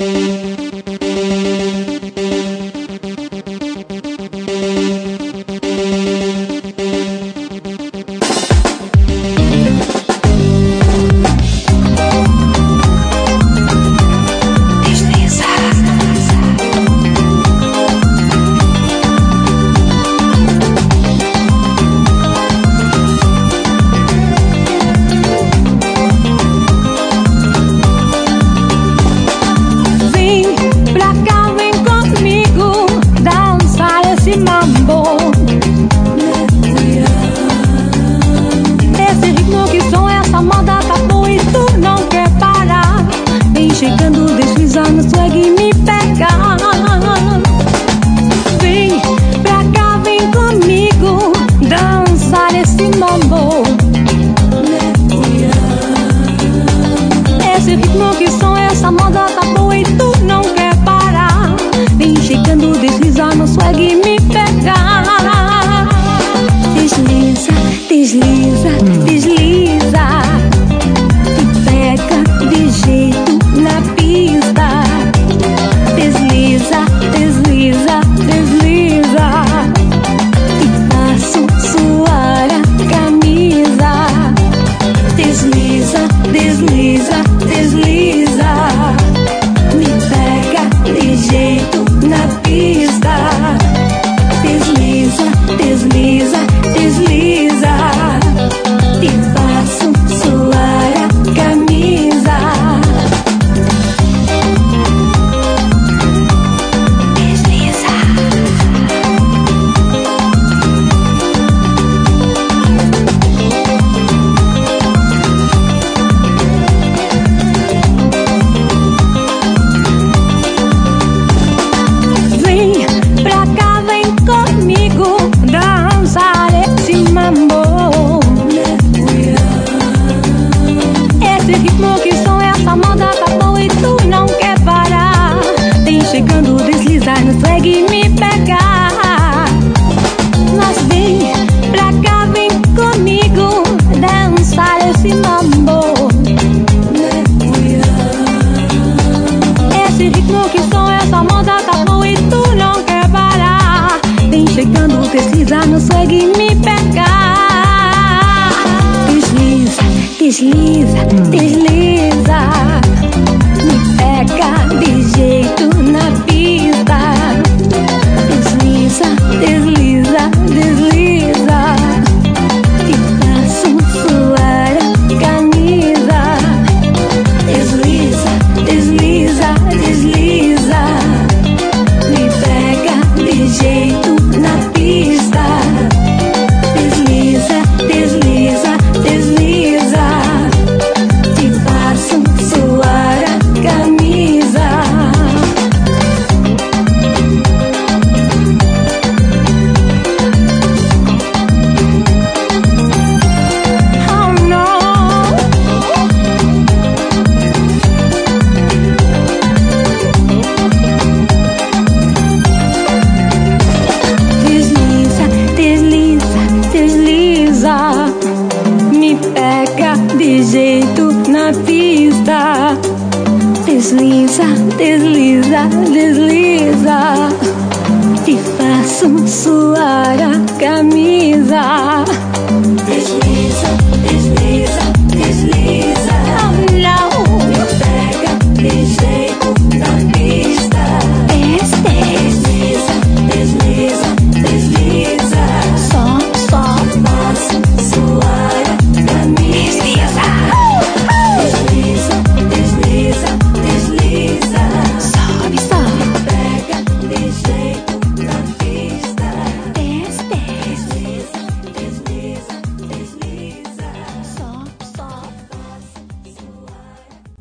Desliza, desliza, me pega de jeito na pista. Desliza, desliza, desliza, te faço suar a camisa. Desliza, desliza, desliza, me pega de jeito na pista. Desliza, desliza, desliza, te faço suar a camisa. Oh no. Desliza, desliza, desliza, me pega de jeito na pista. Desliza, desliza, desliza, te faço suar a camisa. Desliza.